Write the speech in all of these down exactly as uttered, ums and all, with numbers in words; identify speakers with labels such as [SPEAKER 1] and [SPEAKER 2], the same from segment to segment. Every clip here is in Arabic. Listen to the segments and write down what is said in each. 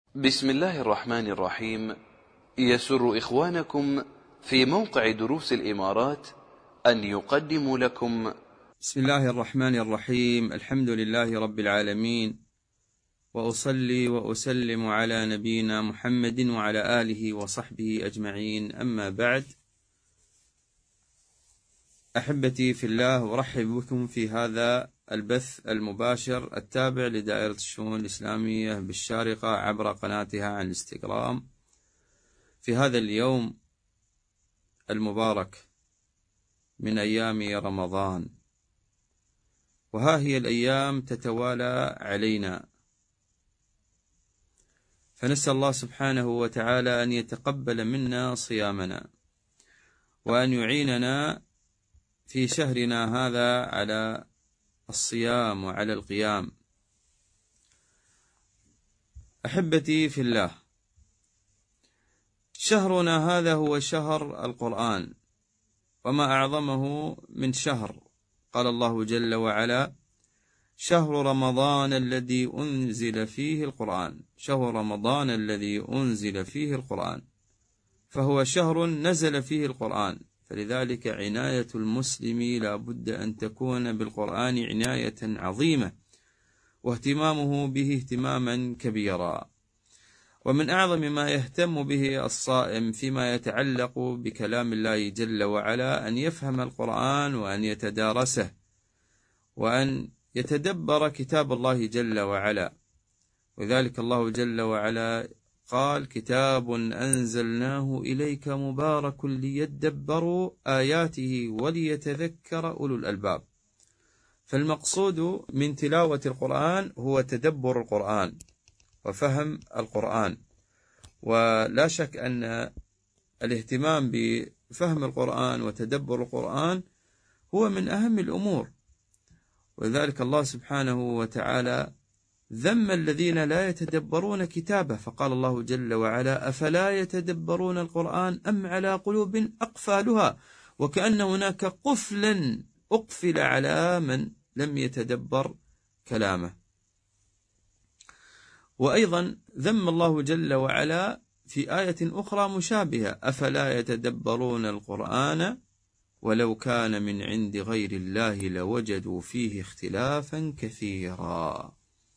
[SPEAKER 1] بسم الله الرحمن الرحيم. يسر إخوانكم في موقع دروس الإمارات أن يقدموا لكم
[SPEAKER 2] بسم الله الرحمن الرحيم. الحمد لله رب العالمين، وأصلي وأسلم على نبينا محمد وعلى آله وصحبه أجمعين، أما بعد. أحبتي في الله، أرحب بكم في هذا البث المباشر التابع لدائرة الشؤون الإسلامية بالشارقة عبر قناتها على الانستغرام في هذا اليوم المبارك من أيام رمضان. وها هي الأيام تتوالى علينا، فنسأل الله سبحانه وتعالى أن يتقبل منا صيامنا، وأن يعيننا في شهرنا هذا على الصيام وعلى القيام. أحبتي في الله، شهرنا هذا هو شهر القرآن، وما أعظمه من شهر. قال الله جل وعلا: شهر رمضان الذي أنزل فيه القرآن، شهر رمضان الذي أنزل فيه القرآن، فهو شهر نزل فيه القرآن. فلذلك عناية المسلم لا بد أن تكون بالقرآن عناية عظيمة، واهتمامه به اهتماما كبيرا. ومن أعظم ما يهتم به الصائم فيما يتعلق بكلام الله جل وعلا أن يفهم القرآن، وأن يتدارسه، وأن يتدبر كتاب الله جل وعلا. وذلك الله جل وعلا قال: كتاب أنزلناه إليك مبارك ليدبروا آياته وليتذكر أولو الألباب. فالمقصود من تلاوة القرآن هو تدبر القرآن وفهم القرآن، ولا شك أن الاهتمام بفهم القرآن وتدبر القرآن هو من أهم الأمور. ولذلك الله سبحانه وتعالى ذم الذين لا يتدبرون كتابه، فقال الله جل وعلا: أفلا يتدبرون القرآن أم على قلوب أقفالها، وكأن هناك قفلا أقفل على من لم يتدبر كلامه. وأيضا ذم الله جل وعلا في آية أخرى مشابهة: أفلا يتدبرون القرآن ولو كان من عند غير الله لوجدوا فيه اختلافا كثيرا.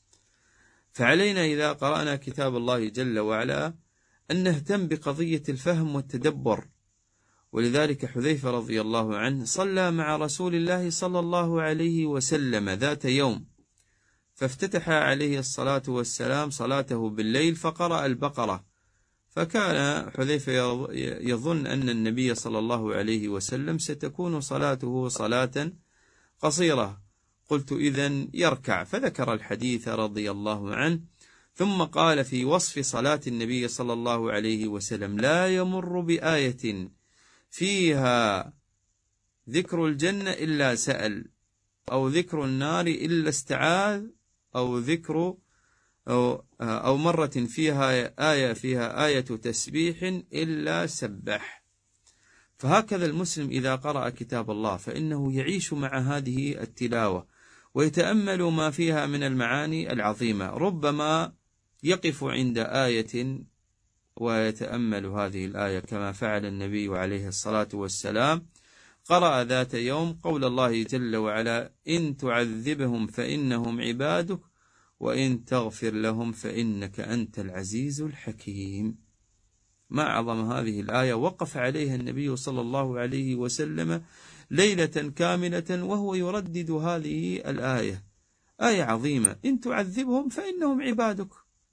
[SPEAKER 2] فعلينا إذا قرأنا كتاب الله جل وعلا أن نهتم بقضية الفهم والتدبر. ولذلك حذيفة رضي الله عنه صلى مع رسول الله صلى الله عليه وسلم ذات يوم، فافتتح عليه الصلاة والسلام صلاته بالليل فقرأ البقرة، فكان حذيفة يظن أن النبي صلى الله عليه وسلم ستكون صلاته صلاة قصيرة. قلت: إذن يركع، فذكر الحديث رضي الله عنه، ثم قال في وصف صلاة النبي صلى الله عليه وسلم: لا يمر بآية فيها ذكر الجنة إلا سأل، أو ذكر النار إلا استعاذ، أو ذكر أو, أو مرة فيها آية فيها آية تسبيح إلا سبح. فهكذا المسلم إذا قرأ كتاب الله فإنه يعيش مع هذه التلاوة ويتأمل ما فيها من المعاني العظيمة. ربما يقف عند آية ويتأمل هذه الآية كما فعل النبي عليه الصلاة والسلام. قرأ ذات يوم قول الله جل وعلا: إن تعذبهم فإنهم عبادك وإن تغفر لهم فإنك أنت العزيز الحكيم. ما أعظم هذه الآية، وقف عليها النبي صلى الله عليه وسلم ليلة كاملة وهو يردد هذه الآية. آية عظيمة: إن تعذبهم فإنهم عبادك،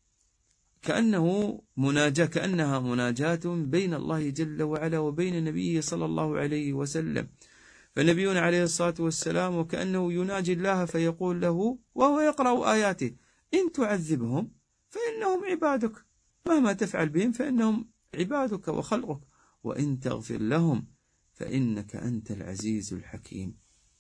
[SPEAKER 2] كأنه مناجاة، كأنها مناجاة بين الله جل وعلا وبين نبيه صلى الله عليه وسلم. فنبينا عليه الصلاة والسلام وكأنه يناجي الله فيقول له وهو يقرأ آياته: إن تعذبهم فإنهم عبادك، مهما تفعل بهم فإنهم عبادك وخلقك، وإن تغفر لهم فإنك أنت العزيز الحكيم.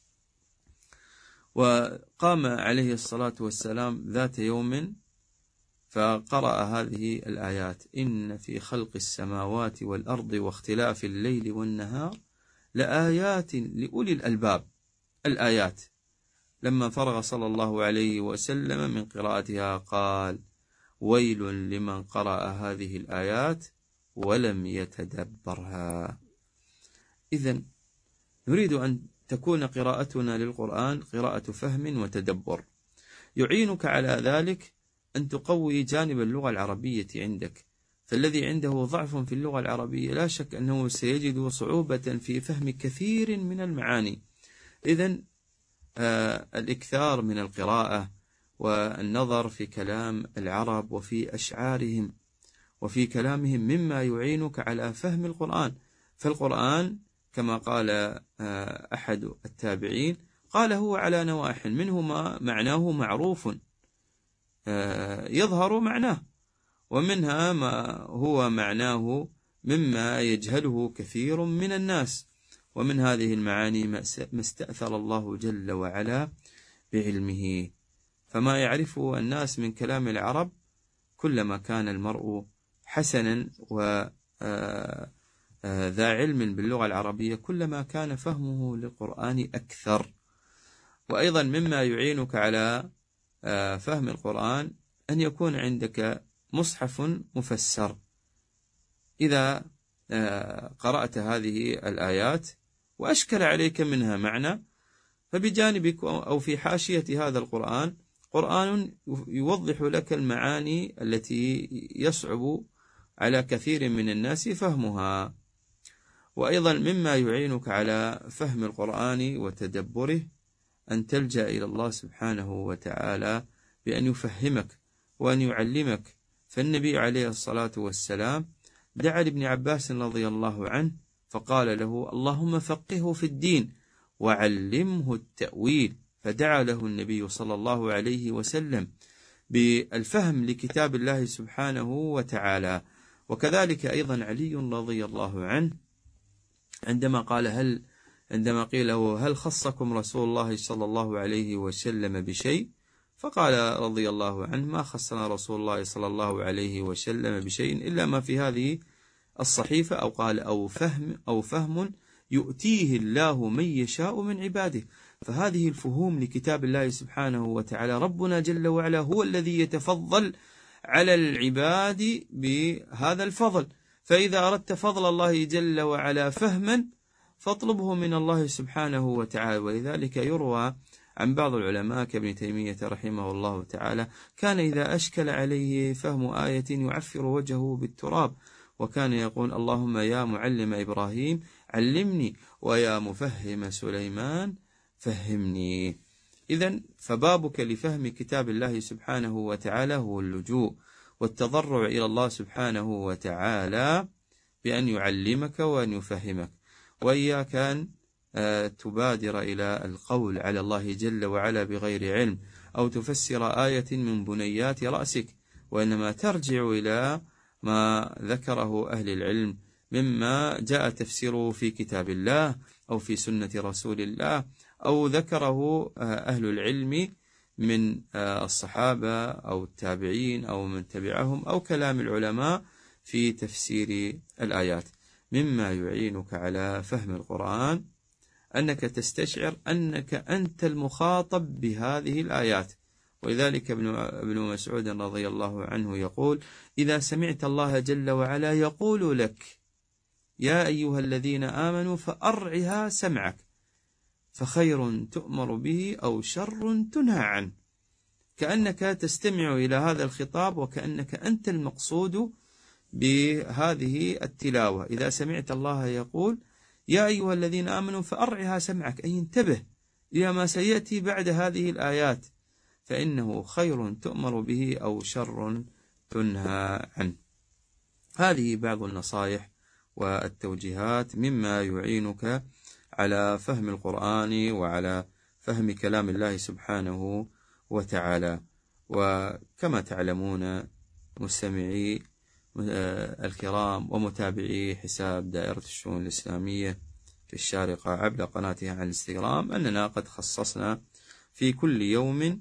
[SPEAKER 2] وقام عليه الصلاة والسلام ذات يوم فقرأ هذه الآيات: إن في خلق السماوات والأرض واختلاف الليل والنهار لآيات لأولي الألباب. الآيات لما فرغ صلى الله عليه وسلم من قراءتها قال: ويل لمن قرأ هذه الآيات ولم يتدبرها. إذن نريد أن تكون قراءتنا للقرآن قراءة فهم وتدبر. يعينك على ذلك أن تقوي جانب اللغة العربية عندك، فالذي عنده ضعف في اللغة العربية لا شك أنه سيجد صعوبة في فهم كثير من المعاني. إذن آه الإكثار من القراءة والنظر في كلام العرب وفي أشعارهم وفي كلامهم مما يعينك على فهم القرآن. فالقرآن كما قال آه أحد التابعين قال هو على نواح، منه ما معناه معروف آه يظهر معناه، ومنها ما هو معناه مما يجهله كثير من الناس. ومن هذه المعاني ما استأثر الله جل وعلا بعلمه، فما يعرفه الناس من كلام العرب كلما كان المرء حسنا وذا علم باللغة العربية كلما كان فهمه للقرآن أكثر. وأيضا مما يعينك على فهم القرآن أن يكون عندك مصحف مفسر. إذا قرأت هذه الآيات وأشكل عليك منها معنى، فبجانبك أو في حاشية هذا القرآن قرآن يوضح لك المعاني التي يصعب على كثير من الناس فهمها. وأيضا مما يعينك على فهم القرآن وتدبره أن تلجأ إلى الله سبحانه وتعالى بأن يفهمك وأن يعلمك. فالنبي عليه الصلاة والسلام دعا لابن عباس رضي الله عنه فقال له اللهم فقهه في الدين وعلمه التأويل، فدعا له النبي صلى الله عليه وسلم بالفهم لكتاب الله سبحانه وتعالى. وكذلك أيضا علي رضي الله عنه عندما قال هل عندما قيل له هل خصكم رسول الله صلى الله عليه وسلم بشيء، فقال رضي الله عنه ما خصنا رسول الله صلى الله عليه وسلم بشيء إلا ما في هذه الصحيفة، أو قال أو فهم أو فهم يؤتيه الله من يشاء من عباده. فهذه الفهوم لكتاب الله سبحانه وتعالى ربنا جل وعلا هو الذي يتفضل على العباد بهذا الفضل. فإذا أردت فضل الله جل وعلا فهما فاطلبه من الله سبحانه وتعالى. ولذلك يروى عن بعض العلماء كابن تيمية رحمه الله تعالى كان إذا أشكل عليه فهم آية يعفر وجهه بالتراب، وكان يقول اللهم يا معلم إبراهيم علمني ويا مفهم سليمان فهمني. إذن فبابك لفهم كتاب الله سبحانه وتعالى هو اللجوء والتضرع إلى الله سبحانه وتعالى بأن يعلمك وأن يفهمك. وإياك أن تبادر إلى القول على الله جل وعلا بغير علم أو تفسر آية من بنيات رأسك، وإنما ترجع إلى ما ذكره أهل العلم مما جاء تفسيره في كتاب الله أو في سنة رسول الله أو ذكره أهل العلم من الصحابة أو التابعين أو من تبعهم أو كلام العلماء في تفسير الآيات. مما يعينك على فهم القرآن أنك تستشعر أنك أنت المخاطب بهذه الآيات. ولذلك ابن مسعود رضي الله عنه يقول إذا سمعت الله جل وعلا يقول لك يا أيها الذين آمنوا فأرعها سمعك فخير تؤمر به أو شر تنهى عنه، كأنك تستمع إلى هذا الخطاب وكأنك أنت المقصود بهذه التلاوة. إذا سمعت الله يقول يا أيها الذين آمنوا فأرعها سمعك، أي انتبه إلى ما سيأتي بعد هذه الآيات، فإنه خير تؤمر به أو شر تنهى عنه. هذه بعض النصائح والتوجيهات مما يعينك على فهم القرآن وعلى فهم كلام الله سبحانه وتعالى. وكما تعلمون مستمعي الكرام ومتابعي حساب دائرة الشؤون الإسلامية في الشارقة عبر قناتها على الانستغرام أننا قد خصصنا في كل يوم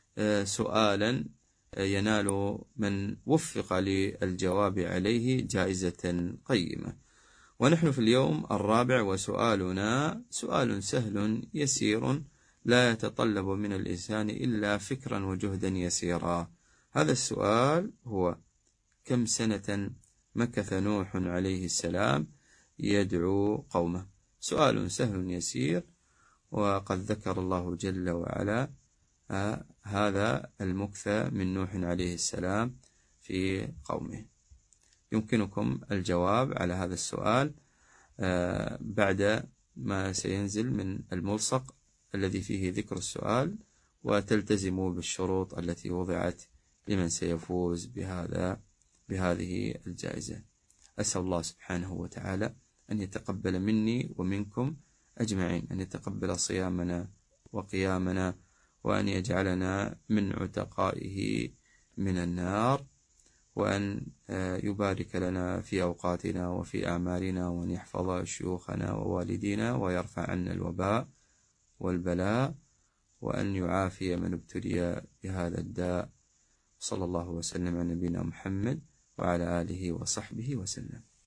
[SPEAKER 2] سؤالا ينال من وفق للجواب عليه جائزة قيمة. ونحن في اليوم الرابع وسؤالنا سؤال سهل يسير لا يتطلب من الإنسان إلا فكرا وجهدا يسيرا. هذا السؤال هو: كم سنة مكث نوح عليه السلام يدعو قومه؟ سؤال سهل يسير، وقد ذكر الله جل وعلا هذا المكث من نوح عليه السلام في قومه. يمكنكم الجواب على هذا السؤال بعد ما سينزل من الملصق الذي فيه ذكر السؤال، وتلتزموا بالشروط التي وضعت لمن سيفوز بهذا بهذه الجائزة. أسأل الله سبحانه وتعالى أن يتقبل مني ومنكم أجمعين، أن يتقبل صيامنا وقيامنا، وأن يجعلنا من عتقائه من النار، وأن يبارك لنا في أوقاتنا وفي أعمالنا، وأن يحفظ شيوخنا ووالدينا، ويرفع عنا الوباء والبلاء، وأن يعافي من ابتلي بهذا الداء. صلى الله وسلم على نبينا محمد وعلى آله وصحبه وسلم.